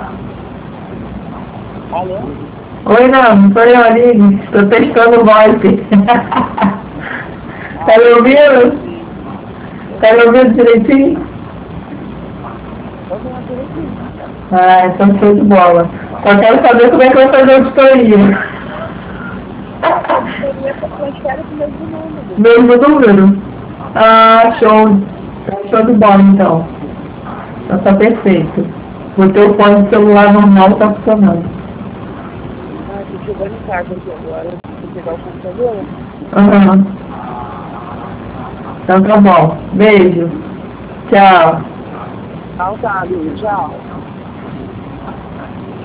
Alô? Oi, não sou eu, Aline. Estou testando o VoIP. Tá me ouvindo? Tá me ouvindo direitinho? Eu não acredito. Ah, então show de bola. Só quero saber como é que vai fazer a auditoria. A auditoria eu espero com o mesmo número. Mesmo número? Ah, show. Show de bola, então. Então tá perfeito. O teu fone de celular normal tá funcionando. Ah, tô chegando em casa aqui agora. Vou pegar o computador. Aham. Então tá bom. Beijo. Tchau. Tá, Tchau.